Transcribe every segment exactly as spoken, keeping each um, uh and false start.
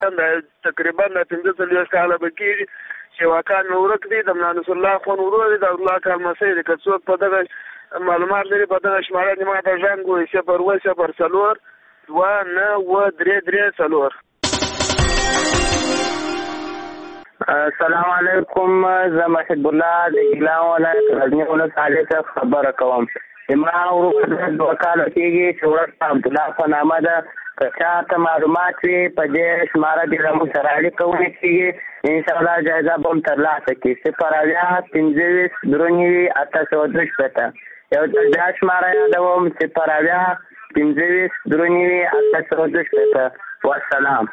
تقریبا پنځه څلوېښت کاله به کېږي چې واقعا مې ورک دی. د ملا نصر الله خان ورور دی، د الله کالمسی دی. که څوک په دغه معلومات لري په دغه شماره دې ما ته زنګ ووایي صفر اووه صفر څلور دوه نه اووه درې درې څلور. السلام علیکم، زه محب الله د ګیلان ولایت غزني ولسوالۍ څخه خبره کوم. زما ورور دوه کاله کېږي چې ورته عبدالله په نامه ده. که چاته معلومات وي په دې شماره دې له موږ سره اړیکه ونیسي، انشاءالله جایزه به هم ترلاسه کړي. صفر اویا پنځه ویشت درې نوي اته سوه دوه شپېته. یو ځل بیا شماره یادوم، صفر اویا پنځه ویشت درې نوي اته سوه دوه شپېته. والسلام.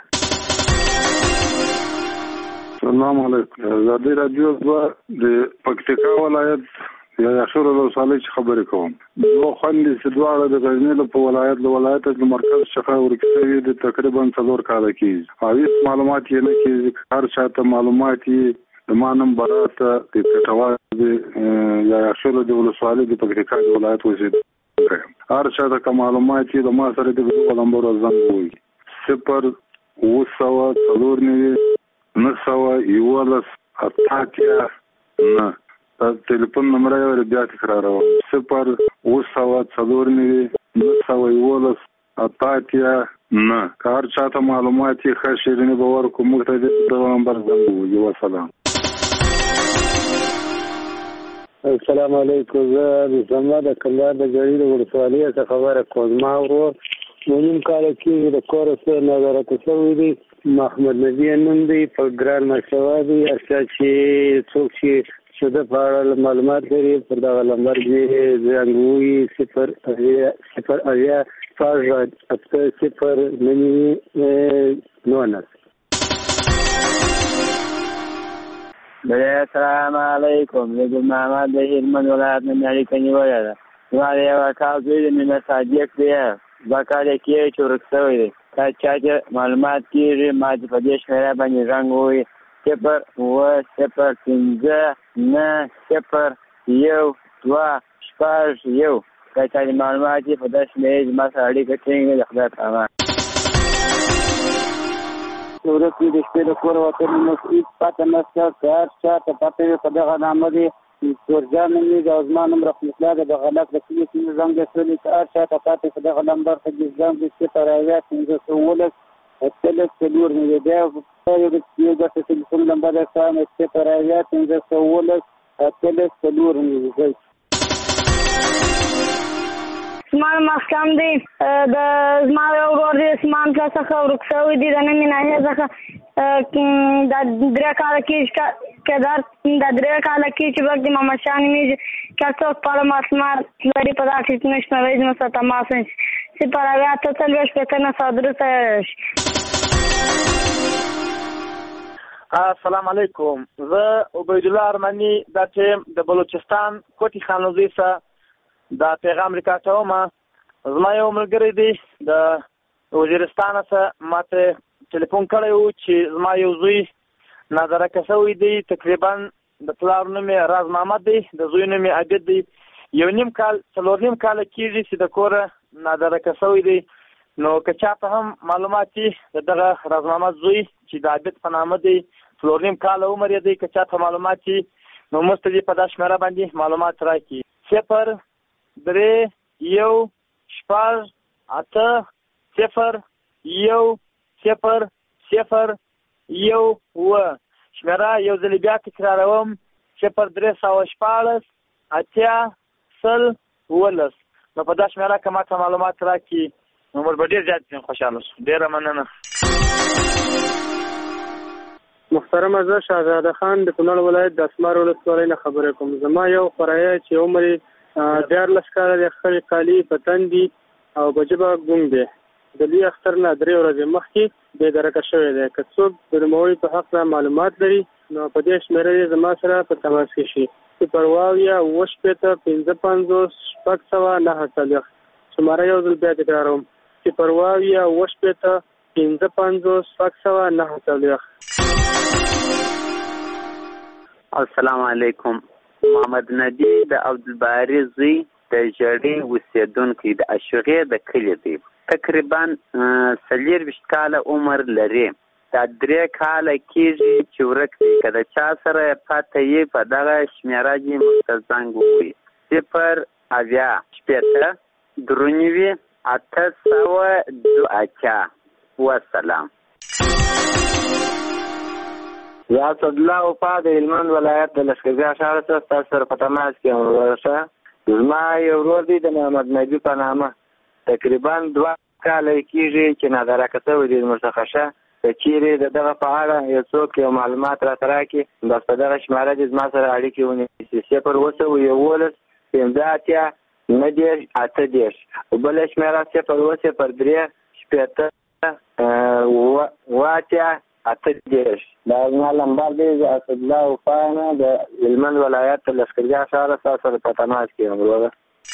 السلام علیکم. ازادي راډیو دوه د پکتیکا ولایت یا یاشور ولسوالۍ څخه خبرې کوم. دوه خویندې چې دواړه د غزني په ولایت له ولایت د مرکز څخه ورک شوي د تقریبا څلور کاله کېږي. او هېڅ معلومات یې نه کېږي. هر چاته معلومات یې د ما نوم براته د کټوال د یا یاشور د ولسوالۍ د پکتیکا د ولایت اوسېدونکی یم. هر چاته که معلومات یې د ما سره د دغو نمبرو زنګ ووهي صفر اوه سوه څلور نوي نه سوه یولس اته اتیا نه. دا ټلیفون نمبر یې بیا تکراروم، صفر اوه سوه څلور نوي نه سوه یولس اته اتیا نه. که هر چاته معلومات یې ښه شیریني به ورکړو، موږ ته دې دغه نمبر زنګ ووهي. وسلام. السلام علیکم. زه د زما د کندهار د جړي د ولسوالۍ څخه خبره کوم. زما ورور نیم کاله کېږي د کوره څخه نظارت شوی دی. محمد نبی نوم دی، په ګران مشوه دی. هر چا چې څوک چې د ده په اړه معلومات لري پر دغه نمبر دې زنګ ووهي، صفر اویا صفر اویا شپږ اته صفر نه نوي نولس. السلام علیکم. زه ګل محمد د هلمند ولایت نه مې اړیکه نیولې ده. زما د یو اکا زوی دی، مینه صادق دی، دوه کاله کېږي چې ورک شوی دی. که چا چې معلومات کېږي ما چې په دې شمېره باندې زنګ ووهي صفر اوه صفر پنځه نه صفر یو دوه شپږ یو. که چا چې معلومات یې په دې شمېرې زما سره اړیکه ټینګه د خدای په امان. ورک وي د شپې د کوره وتلي نو هېڅ پته نشته. که هر چا ته پته وي په دغه نامه دی تورجان نوم دی، او زما نوم رحمت الله دی. د غلط د کلي څخه زنګ اچولی. که هر چا ته پته په دغه نمبر ته دې زنګ دی صفر اویا پنځه سوه اوولس اتلس څلور نوي. بیا یو داسې ټلیفون نمبر یې کړم صفر اویا پنځه سوه اوولس اتلس څلور نوي. زما نوم اسلام دی، د زما یو ورور دی اسمان پله څخه ورک شوی دی، د نومې ناحیې څخه. دا درې کاله کېږي که دا درې کاله کېږي چې بګ د محمد شاه نومېږي. که څوک په اړه معلومات لري په دغه ټلیفون شمېرې زموږ سره تماس ونیسي، صفر اویا اته څلوېښت شپېته نه سوه درې څلوېښت. السلام علیکم. زه عبیدالله ارمني دا ټیم د بلوچستان کوټي خانوزي څخه دا پیغام ریکارډوم. زما یو ملګری دی د وزیرستان څخه ما ته ټلیفون کړی و چې زما یو زوی نظارکه شوی دی. تقریبا د پلار نوم یې راز محمد دی، د زوی نوم یې عابد دی. یو نیم کال څلور نیم کاله کېږي چې د کوره نظارکه شوی دی. نو که چاته هم معلومات وي د دغه راز محمد زوی چې د عابد په نامه دی، څلور نیم کاله عمر یې دی، که چاته معلومات وي نو موږ ته دې په دا شمېره باندې معلومات راکړي. صفر درې یو شپږ اته صفر یو صفر صفر یو اوه. شمېره یو ځلې بیا تکراروم، صفر درې سوه شپاړس اتیا سل اوولس. نو په دا شمېره که ما ته معلومات راکړي نو موږ به ډېر زیات ځین خوشحاله شو. ډېره مننه. محترمه، زه شهزاده خان د کونړ ولایت د اسمار ولسوالۍ نه خبرې کوم. زما یو خوریی چې عمر یې دیارلس کاله دی، خړې کالي په تن دي او په ژبه ګونګ دی. د لوی اختر نه درې ورځې مخکې بې درکه شوی دی. که څوک د نوموړي په هکله معلومات لري نو په دې شمېره یې زما سره په تماس کې شي. صفر اوه اویا اوه شپېته پنځه پنځوس شپږ سوه نهه څلوېښت. شماره یو ځل بیا تکراروم، صفر اوه اویا اوه شپېته پنځه پنځوس شپږ سوه نهه څلوېښت. السلام علیکم. محمد نبی د عبدالباري زوی د جړي اوسېدونکی د اشوغې د کلي دی. تقریبا څلېرویشت کاله عمر لري. دا درې کاله کېږي چې ورک دی. که د چا سره پته یې په دغه شمېره دې موږ ته زنګ ووهي. صفر اویا شپېته درې نوي اته سوه دوه اتیا. والسلام. زه اسدالله وفا د هلمند ولایت د لښکرګاه ښار څخه ستاسو سره په تماس کې یم. ورشه زما یو ورور دی د محمد نبي په نامه. تقریبا دوه کاله کېږي چې نادرکه شوی دی زموږ څخه. ښه که چیرې د دغه په اړه یو څوک یو معلومات راته راکړي بس په دغه شماره دې زما سره اړیکې ونیسي. صفر اووه سوه یولس پنځه اتیا نهه دېرش اته دېرش. بله شمېره صفر اووه صفر درې شپېته اووه اتیا اته دېرش. دا زما لمبر دی. زه اسدالله وفا یم د هلمند ولایت د لښکرګاه ښار ستاسو سره په تماس کې یم. وروره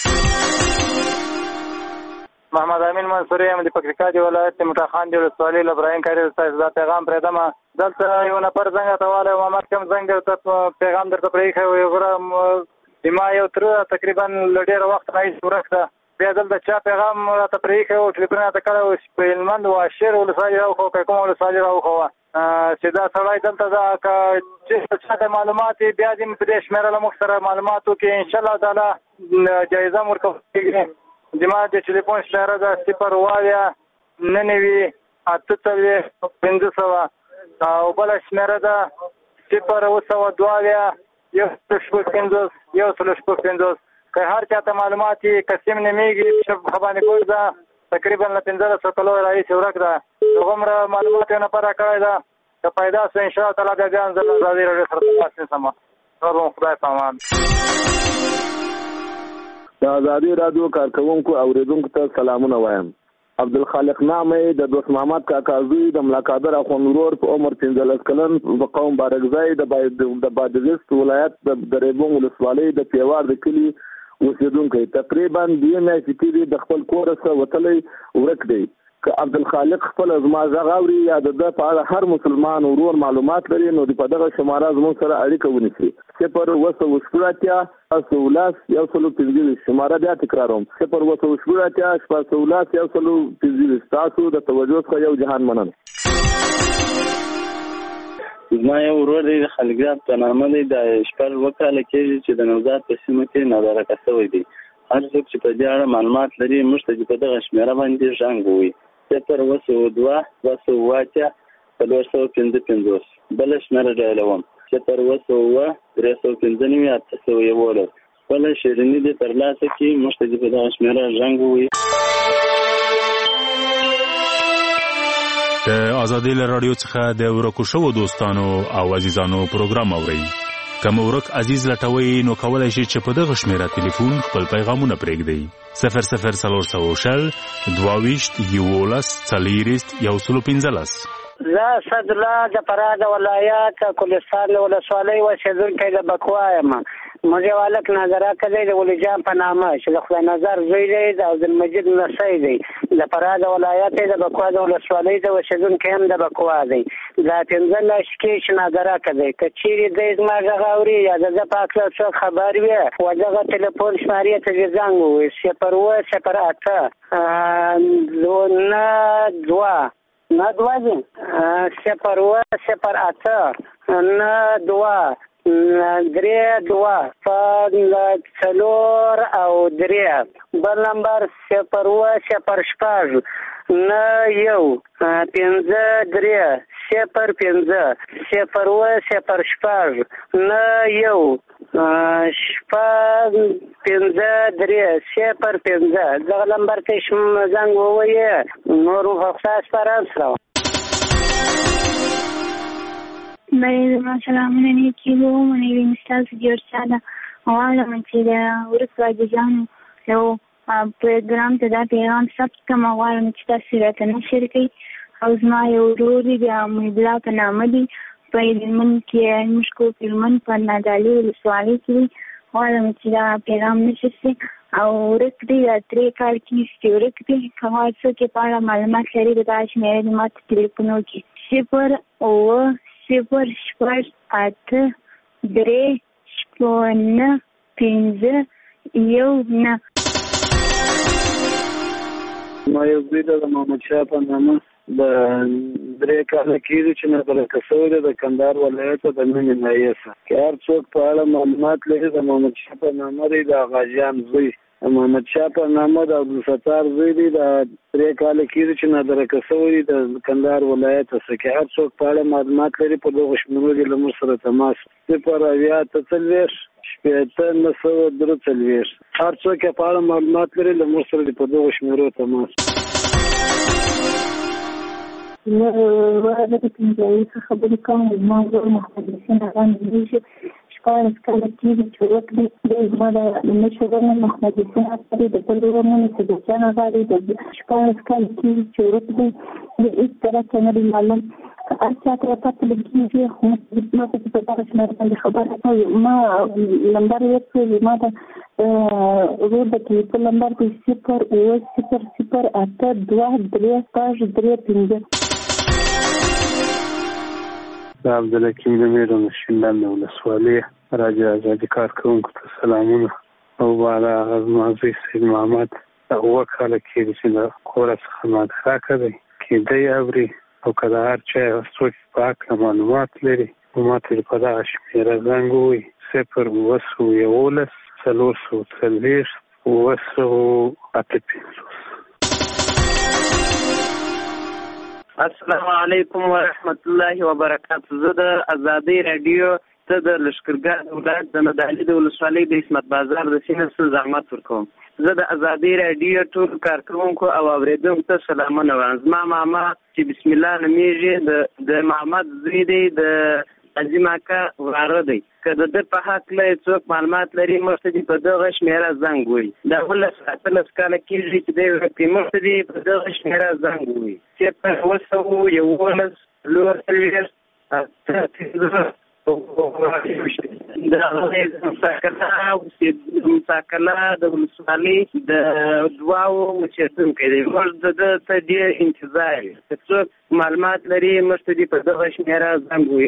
محمد امین منصوري یم د پکتیکا د ولایت د مټاخان د ولسوالۍ له ابراهیم کاري ستاسو دا پیغام پرېږدم. دلته یو نفر زنګ راته وهلی و. محمد کوم زنګ درته پیغام درته پرېښی و. ګوره زما یو تره تقریبا له ډېره وخت راهیسې ورک ده. بیا دلته چا پیغام راته پرېښی و ټلیفون راته کړی و په هلمند واشیر ولسوالي راوښوه که کومه ولسوالي راوښوه چې دا سړی دلته ده. که چې چا ته معلومات وي بیا دې په دې شمېره له موږ سره معلومات وکړي. انشاءالله تعالی جایزه هم ورکول کېږي. زما د ټلیفون شمېره ده صفر اووه اویا نهه نوي اته څلوېښت پنځه سوه او بله شمېره ده صفر اووه سوه دوه اویا یو سل شپږ پنځوس یو سل شپږ پنځوس. که هر چا ته معلومات وي که سیم نومېږي ښه باندې ګوډ ده تقریبا له پنځلسو کلو راهیسې ورک ده. هغومره معلومات یو نفر راکړی ده. که پیدا شو انشاءالله تعالی بیا بیا زه له ازادي راډیو سره تماس نیسم. نور به خدای په امان. د ازادي راډیو کارکوونکو اوریدونکو ته سلامونه وایم. عبدالخالق نامې د دوست محمد کاکا زوی د ملاقادر اخوند ورور په عمر پنځلس کلن په قوم بارکزای د بادغیس ولایت د دریبون ولسوالۍ د پیوار د کلي اوسېدونکی. تقریبا دوه میاشتې کېږي د خپل کور څخه وتلی ورک دی. که عبدالخالق خپل زما غږ اوري یا د ده په اړه هر مسلمان ورور معلومات لري نو په دغه شماره زموږ سره اړیکه ونیسي. صفر اووه سوه شپږ اتیا شپږ سوه لس یو سل پنځه ویشت. شماره بیا تکراروم صفر اووه سوه شپږ اتیا شپږ سوه لس یو سل پنځه ویشت. تاسو د توجه څخه یو جهان مننه. زما یو ورور دی د خلګراب په نامه دی. د شپږ اووه کاله کېږي چې د نوزاد په سیمه کې نادرکه شوی دی. هر څوک چې په دې اړه معلومات لري موږ ته په دغه شمېره باندې زنګ ووهي. صفر اووه سوه دوه دوه سوه اووه اتیا څلور سوه پنځه پنځوس. بله شمېره ډایلوم صفر اووه سوه اووه درې سوه پنځه نوي اته سوه یولس. خپله شیریني دې ترلاسه کړي موږ ته دې په دغه شمېره زنګ ووهي. د ازادي له راډیو څخه د ورکو شوو دوستانو او عزیزانو پروګرام اورئ. که مو ورک عزیز لټوئ نو کولی شئ چې په دغه شمېره تلیفون خپل پیغامونه پرېږدئ. صفر صفر څلور سوه شل دوه ویشت یولس څلېرویشت یو سل پنځلس. زه اسدالله د فراه د ولایت کلستان له ولسوالۍ اوسېدونکی د بکوا یم. موږ یو هلک نظرکه دی د ولی جان په نامه چې د خدای نظر زوی دی د عبدالمجید نسی دی. د فراه د ولایت د بکوا د ولسوالۍ د اوسېدونکی هم د بکوا دی. دا پنځلس کې چې نظرکه دی. که چیرې دی زما غږ اوري یا د ده په هکله څوک خبر وي و دغه تلیفون شمارې ته دې زنګ ووهي. صفر اووه صفر اته نه دوه نه دوه دي صفر اووه صفر اته نه دوه درې دوه څلور او درې. بل نمبر صفر اووه صفر شپږ نه یو پنځه درې صفر پنځه صفر اووه صفر شپږ نه یو شپږ پنځه درې صفر پنځه. دغه نمبر ته زنګ ووهئ. نور مو په خدای سپارم. سلام. بله زما سلامونه نیکي وو. منوي مې ستاسو جوړ ساده غواړم چې د وروستو عزیزانو یو پروګرام ته دا پیغام ثبت کړم. غواړم چې تاسو راته نشر کړئ. او زما یو ورور دی د محبالله په نامه دی په هلمند کې موږ کو په هلمند په نادعلي ولسوالۍ کې دی. غواړم چې دا پیغام نشر شي او ورک دی دا درې کال کېږي چې ورک دی. که غواړئ څوک یې په اړه معلومات لري د دغه شمېرې دې ما ته تلیفون وکړي. صفر اووه صفر شپږ اته درې شپږ نه پنځه یو نه. ما یو زوی ده د محمد شاه په نامه د درې کاله کېږي چې نادرکه شوی دی د کندهار ولایت د مینې ناحیې څخه. که هر څوک په اړه معلومات لري د محمد شاه په نامه دی د غازیان زوی محمد شاه په نامه د عبدالستار زوی دی د درې کاله کېږي چې نادرکه شوی دی د کندهار ولایت څخه. که هر څوک په اړه معلومات لري په دغو شمېرو دې له موږ سره تماس صفر اویا اته څلوېښت شپېته نهه سوه درې څلوېښت هر څوک یې په اړه معلومات لري له موږ سره دې په دغو شمېرو تماس. له ورځې پنځه څخه خبرې کوم. زما ورور محمد حسین اغا نومیږي، شپاړس کاله کېږي چې وکړي. دی زما د مشر ورور نوم محمد حسین اغا دی، د بل ورور نوم یې صدیقجان اغا دی. د شپاړس کاله کېږي چې ورکړي. د هېڅ طرح ته نه دی معلوم، هر چا ته پته لګېږي، خو ما ته په دغه شمېر باندې خبره کوي. ما نمبر ورکړی، ما د ورور د ټلیفون نمبر دی صفر اووه صفر صفر اته دوه درې شپږ درې پنځه. د عبدالحکیم د میر مشیندان د ولسوالۍ راجع ازادي کارکوونکو ته سلامونه. او بالا هغه زما زوی سید محمد اووه کاله کېږي چې د کوره څخه ما دفاع کوي. کېدی اوري او که د هر چا څوک په هکله معلومات لري نو ما ته په دغه شمېره زنګ ووایي صفر اووه سوه یولس څلور سوه څلوېښت اووه سوه اته پنځوس. السلام علیکم ورحمت الله وبرکاته. زه د ازادۍ راډیو ته د لښکرګاه ولایت د ندالي د ولسوالۍ د عصمت بازار د سیمې څخه زحمت ورکوم. زه د ازادۍ راډیو ټول کارکوونکو او اورېدونکو ته سلامونه وایم. زما ماما چې بسم الله نومیږي د محمد زوی دی، د عظیم اکا وراره دی. که د ده په هکله څوک معلومات لري موږ ته دې په دغه شمېره زنګ ووایي. د اوولس اتلس کاله کېږي چې دی ورکړي، موږ ته دې په دغه شمېره زنګ ووایي صفر اووه سوه یولس څلور څلوېښت اته پنځه. د مساکله د ولسوالۍ د دواړو اوسېدونکی دی. موږ د ده ته ډېر انتظار یو. که څوک معلومات لري موږ ته دې په دغه شمېره زنګ ووایي.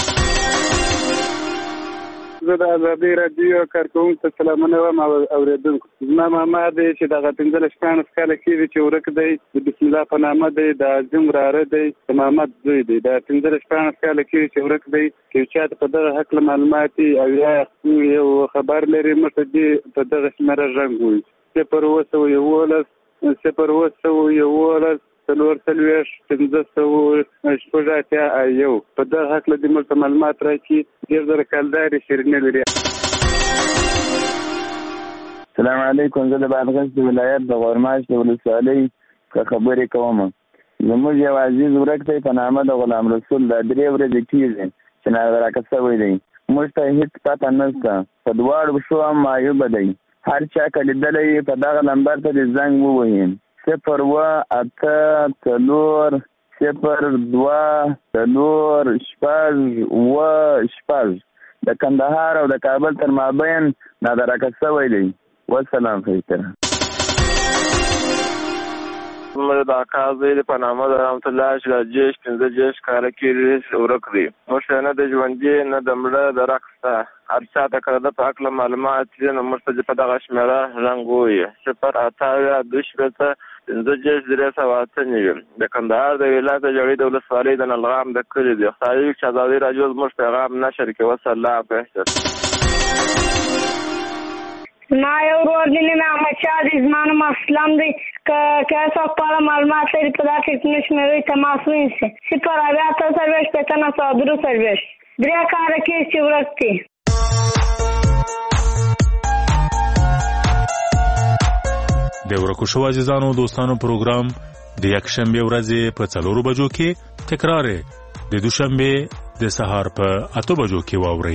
زه د ازادۍ راډیو کارکوونکو ته سلامونه وایم او اورېدونکو. زما ماما دی چې دغه پنځلس شپاړس کاله کېږي چې ورک دی، د بسم الله په نامه دی، د عظیم وراره دی، د محمد زوی دی. د پنځلس شپاړس کاله کېږي چې ورک دی. که یو چا ته په دغه هکله معلومات او یا یو خبر لري موږ ته دې په دغه شمېره زنګ ووایي صفر اووه سوه یولس صفر اووه سوه یولس څلور څلوېښت پنځه سوه شپږ اتیا یو. په دغه هکله دې موږ ته معلومات راکړي. ډېر زره کلدارې شیرینې لري. السلام علیکم. زه د بادغیس د ولایت د غورماش د ولسوالۍ څخه خبرې کوم. زموږ یو عزیز ورک دی په نامه د غلام رسول. دا درې ورځې کېږي چې نادرکه شوی دی. موږ ته هېڅ پته نشته. په دواړو پښو هم معیوبه دی. هر چا که لیدلی په دغه نمبر ته دې زنګ ووهي صفر اووه اته څلور صفر دوه څلور شپږ اووه شپږ. د کندهار او د کابل تر مابین نادرکه شوی دی. والسلام فیصله. زموږ د اکا زوی دی په نامه د رحمت الله چې د جیش پنځه جیش کاله کېږي ورک دی. موږ نه د ژوندي نه د مړه د رق شته. هر چا ته که د ده په هکله معلومات وي نو موږ ته دې په دغه شمېره زنګ ووایي صفر اته اویا دوه شپېته پنځه جیش درې سوه اته نوي. د کندهار د ولایت د جړۍ د ولسوالۍ د نلغام د کلي دی. خدای وکړي چې ازادۍ راډیو زموږ پیغام نشر کړي. وسلام بهتر. ما یو ورور دی نوم احمد شاه دی. زما نوم اسلم دی. که که څوک په اړه معلومات لري په دا ټلیفوني شمېرو تماس ونیسي صفر اویا اته څلوېښت شپېته نهه سوه درې څلوېښت. درې کاله کېږي چې ورک دی. د ورکو شو عزیزانو دوستانو پروګرام د یکشنبه ورځې په څلورو بجو کې تکرار د دوشنبه د سهار په اته بجو کې واورئ.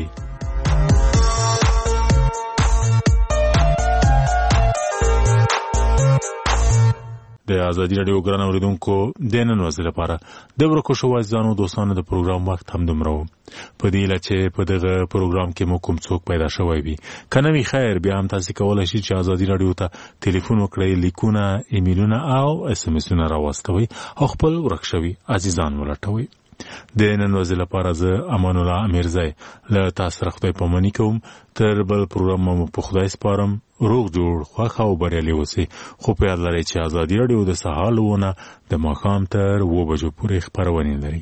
د ازادي راډیو ګران اوریدونکو د نن ورځې لپاره د ورکو شو عزیزانو دوستانو د پروګرام وخت هم دومره و. په دې هیله چې په دغه پروګرام کې مو کوم څوک پیدا شوی وي. که نه وي خیر بیا هم تاسې کولی شئ چې ازادي راډیو ته ټلیفون وکړئ، لیکونه، ایمیلونه او اس ام اسونه راواستوئ او خپل ورک شوي عزیزان ولټوئ. د نن ورځې لپاره زه امان الله امیرزی له تاسو سره خدای پاماني کوم. تر بل پروګرام مو په خدای سپارم. روغ جوړ خوښ او بریالي اوسئ. خو په یاد لرئ چې ازادي راډیو د سهار لونه د ماښام تر اوه بجو پورې خپرونې لري.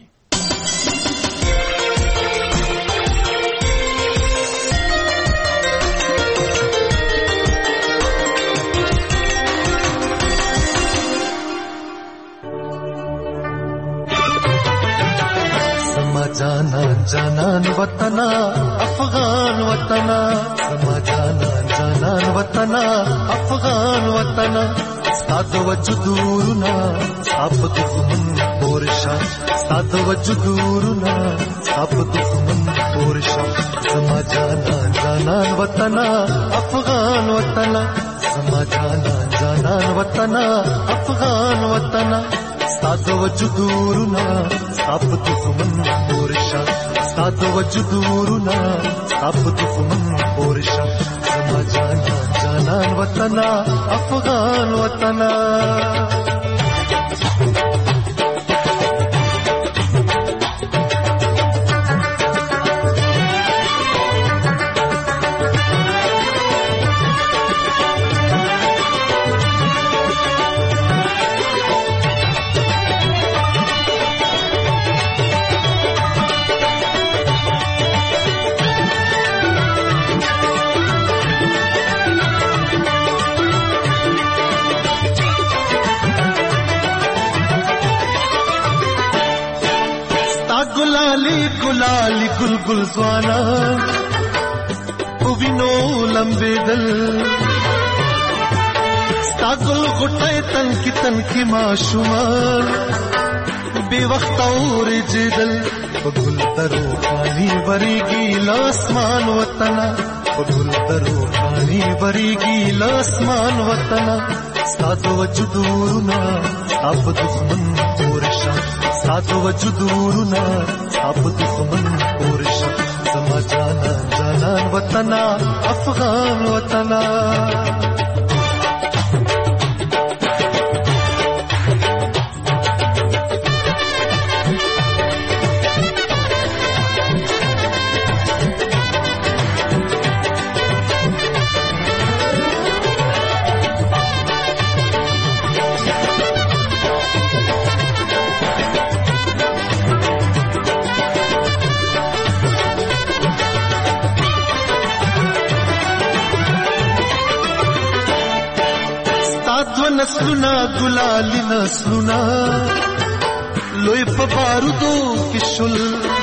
جانان جانان وطنا افغان وطنا سما جانان جانان وطنا افغان وطنا ستاد وجدورنا ساب دښمن پورشا ستاد وجدورنا ساب دښمن پورشا سما جانان جانان وطنا افغان وطنا سما جانان جانان وطنا افغان وطنا ستاد وجدورنا ساب دښمن پورشا ستاد وجدورنا ساب دښمن پورشا سما جانان جانان وطنا افغان وطنا गुलाली गुलगुल ज़वाना उविनो लंबे दल स्तागुल गुटे तनकी तनकी माशुमार बेवक्त और जिदल बगुल तरो पानी बरीगी लासमान वतना बगुल तरो पानी बरीगी लासमान वतना स्ताद वजुदूरना अब दुश्मन पोरशा स्ताद वजुदूरना अब दुश्मन पोरशा समा जानान जानान वतना अफगान वतना नस्लुना गुलाली नस्लुना लोई पबारुदो किशुल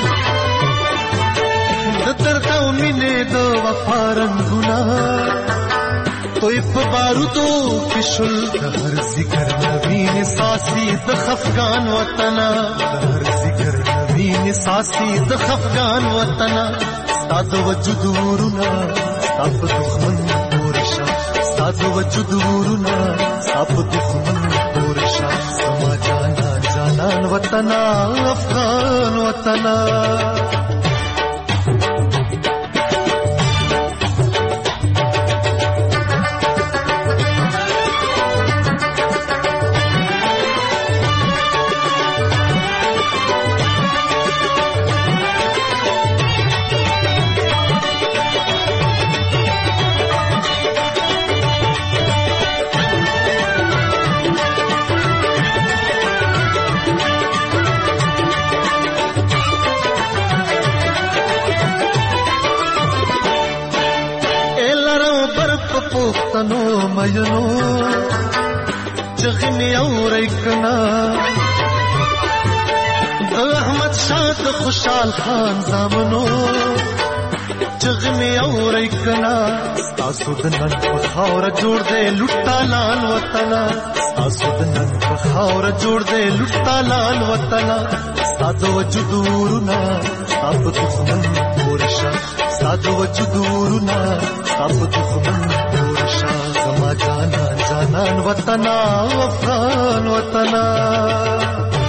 दर्दा मिने दो वफारंगुना तोई पबारुदो किशुल हर जिगर नवीन सासी द खफगान वतना हर जिगर नवीन सासी द खफगान वतना स्ताद वजुदूरना अब दुश्मन पोरशा स्ताद वजुदूरना अब दुश्मन पोरशा समा जानान जानान वतना अफगान वतना पोख्तनो मयनो जगनी और एकना अहमद शाह खुशाल खान जामनो जगनी और एकना आसुदनन पखावर जोड़ दे लुट्टा लाल वतना आसुदनन पखावर जोड़ दे लुट्टा लाल वतना सादो वजुदूरना अब दुश्मन पोरशा सादो वजुदूरना अब दुश्मन पोरशा समा जानान जानान वतना अफगान वतना